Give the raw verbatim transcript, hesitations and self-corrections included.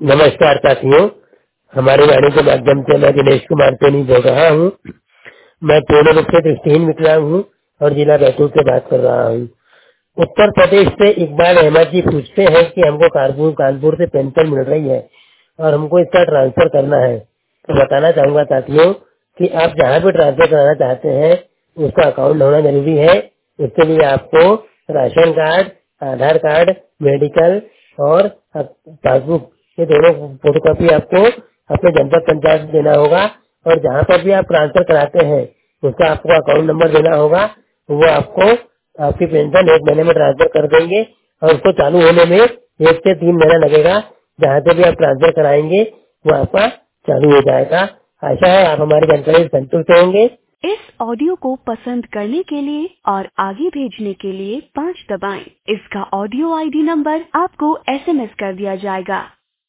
नमस्कार साथियों, हमारे वाणी के माध्यम से मैं दिनेश कुमार सोनी बोल रहा हूँ। मैं पूर्ण रूप से दृष्टिहीन विकलांग हूँ और जिला बैतूल से बात कर रहा हूँ। उत्तर प्रदेश से इकबाल अहमद जी पूछते हैं कि हमको कानपुर कानपुर से पेंशन मिल रही है और हमको इसका ट्रांसफर करना है। तो बताना चाहूंगा साथियों कि आप जहाँ भी ट्रांसफर कराना चाहते हैं उसका अकाउंट होना जरूरी है। उसके लिए आपको ration card, Aadhaar card, medical और पासबुक, ये दोनों फोटोकॉपी आपको अपने जनपद पंचायत में देना होगा। और जहाँ पर भी आप ट्रांसफर कराते हैं उसका आपको अकाउंट नंबर देना होगा। वो आपको आपकी पेंशन एक महीने में ट्रांसफर कर देंगे और उसको चालू होने में एक से तीन महीना लगेगा। जहाँ से भी आप ट्रांसफर कराएंगे वो आपका चालू हो जाएगा। आशा है आप हमारी जानकारी से संतुष्ट होंगे। इस ऑडियो को पसंद करने के लिए और आगे भेजने के लिए पाँच दबाएं। इसका ऑडियो आईडी नंबर आपको एसएमएस कर दिया जाएगा।